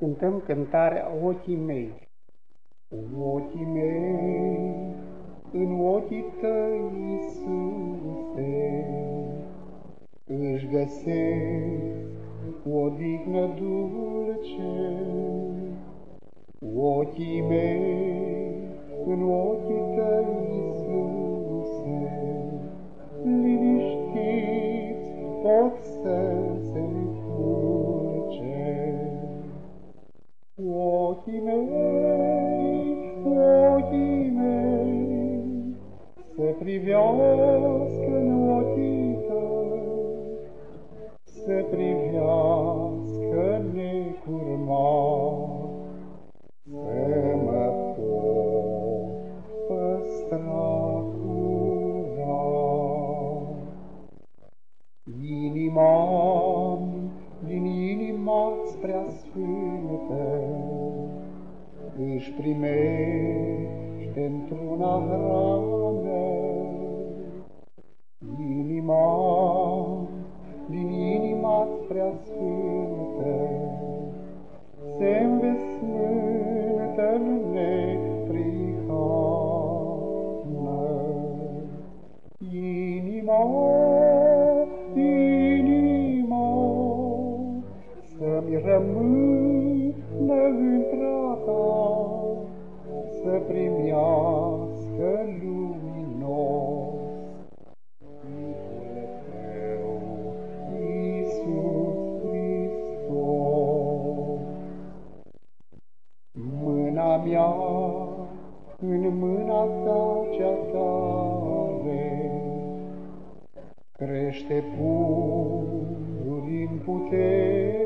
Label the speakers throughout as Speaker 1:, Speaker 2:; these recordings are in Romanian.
Speaker 1: cântăm cântarea Ochii mei. Ochii mei, în ochii tăi, Iisuse, își găsesc o odihnă dulce. Ochii mei, în ochii tăi, Iisuse, liniștiți pot să se culce. Ochii mei, să privească în ochii tăi, să privească necurmat, să mă pot păstra curat. Din inima-ți prea sfântă își primește într-una hrană. Din inima-ți prea sfântă se învesmântă în neprihană. Inima, să-mi rămână într-a ta, să primească luminos Fiul tău, Iisus Hristos. Mâna mea în mâna ta cea tare crește pururi în putere.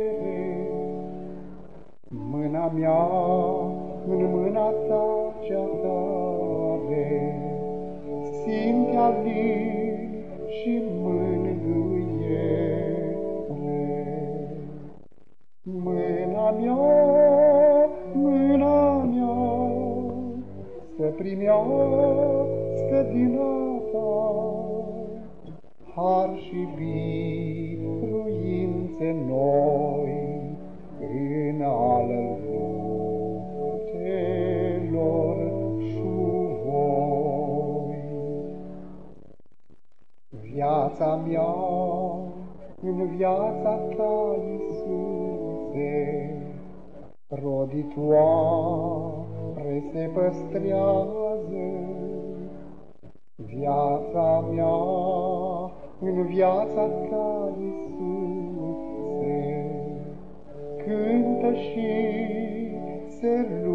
Speaker 1: Mâna mea în mâna ta cea tare simte alin și mângâiere. Mâna mea, să primească din a ta har și biruințe noi în ale luptelor șuvoi. Viața mea în viața ta, Iisuse, roditoare se păstrează. Viața mea în viața ta, Iisuse, cântă și se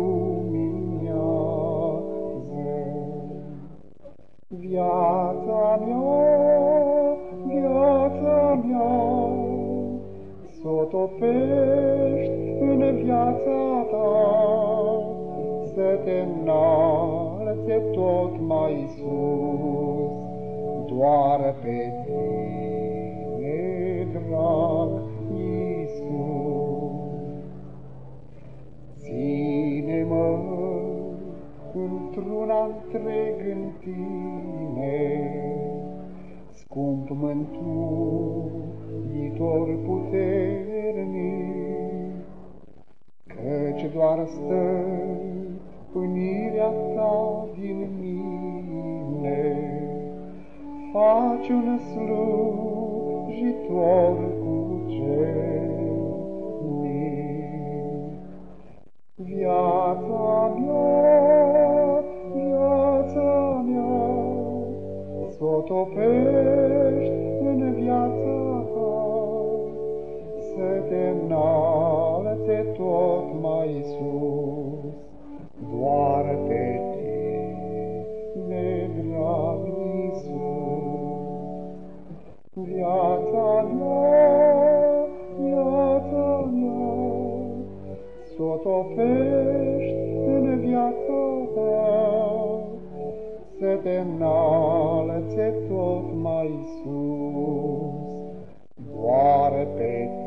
Speaker 1: luminează. Viața mea, s-o topești în viața ta, să te înalțe tot mai sus, doar pe tine, drag Iisus. Ține-mă într-una întreg în tine, scump mântuitor puternic, căci doar stăpânirea ta din mine faci un slujitor cucernic. Viața mea, s-o topești în viața ta, să te înalțe tot mai sus, doar pe tine, drag Iisus. Viața mea, s-o topești în viața ta, să te înalțe tot mai sus, doar pe